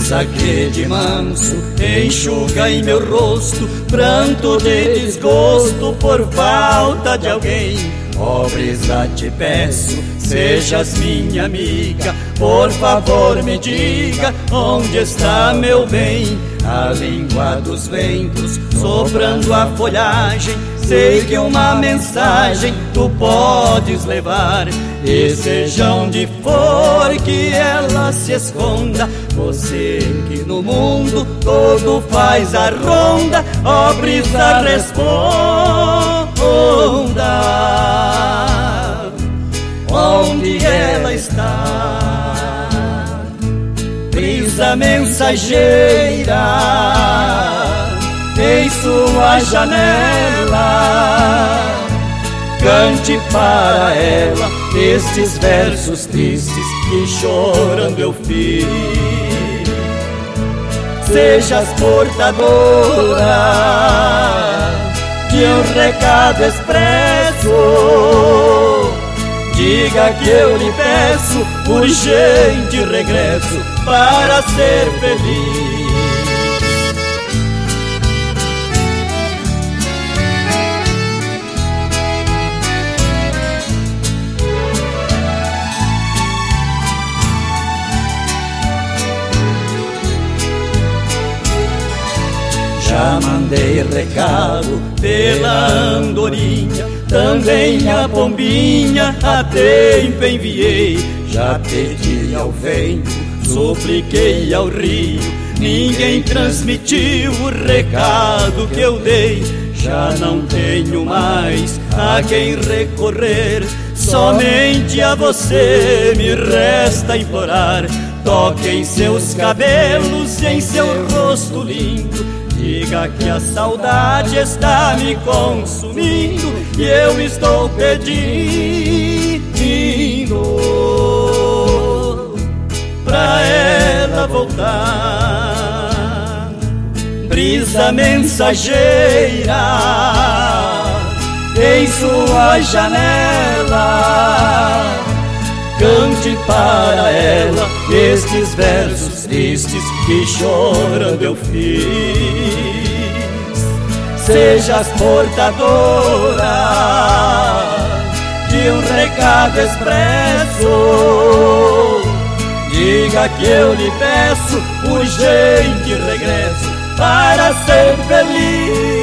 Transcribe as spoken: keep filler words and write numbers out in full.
brisa que de manso enxuga em meu rosto pranto de desgosto por falta de alguém. Ó brisa, te peço, sejas minha amiga, por favor me diga onde está meu bem. A língua dos ventos soprando a folhagem, sei que uma mensagem tu podes levar. E seja onde for que ela se esconda, você que no mundo todo faz a ronda, ó brisa, responda onde ela está. Brisa mensageira, em sua janela, cante para ela estes versos tristes que chorando eu fiz. Sejas portadora de um recado expresso, diga que eu lhe peço urgente regresso para ser feliz. Já mandei recado pela andorinha, também a pombinha a tempo enviei. Já pedi ao vento, supliquei ao rio, ninguém transmitiu o recado que eu dei. Já não tenho mais a quem recorrer, somente a você me resta implorar. Toque em seus cabelos e em seu rosto lindo, diga que a saudade está me consumindo e eu estou pedindo pra ela voltar. Brisa mensageira, em sua janela, cante para ela estes versos tristes que chorando eu fiz. Sejas portadora de um recado expresso, diga que eu lhe peço urgente regresso para ser feliz.